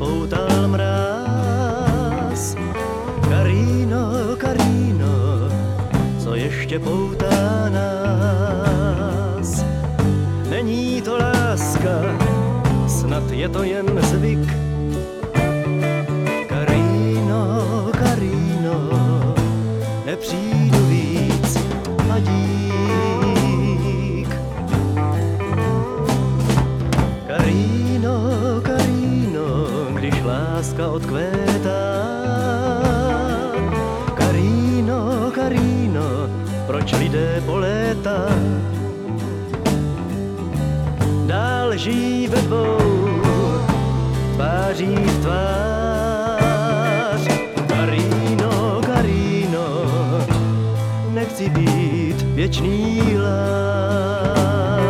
spoutal mráz. Karino, Karino, co ještě poutá nás? Není to láska, snad je to jen zvyk. Karino, Karino, nepřijdu víc a dík. Karino, Karino, když láska odkvétá. Karino, Karino, proč lidé po léta dál žijí ve dvou tváří v tvář. Karino, Karino, nechci být věčný lář.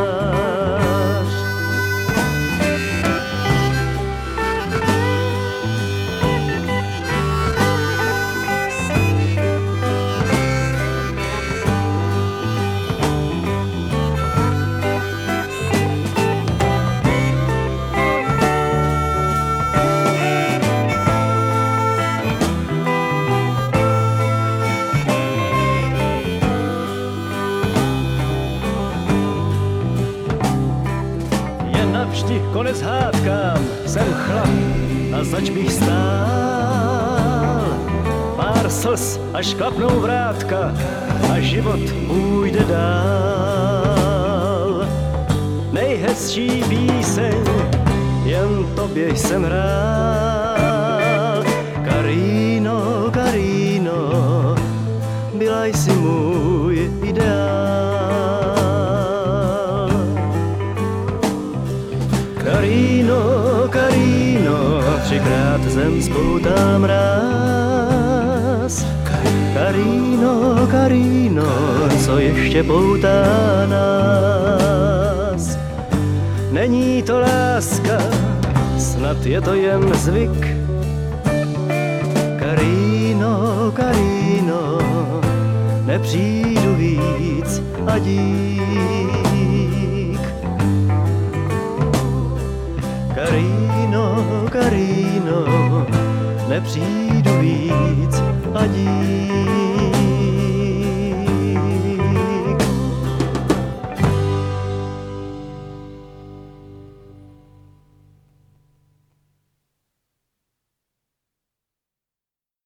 Navždy konec hádkám, jsem chlap a zač bych stál. Pár slz, až klapnou vrátka a život půjde dál. Nejhezčí píseň, jen tobě jsem hrál. Karino, Karino, byla jsi můj ideál. Karino, Karino, třikrát zem spoutá mráz. Karino, Karino, co ještě poutá nás? Není to láska, snad je to jen zvyk. Karino, Karino, nepřijdu víc a dík. Karino, Karino, nepřijdu víc a dík.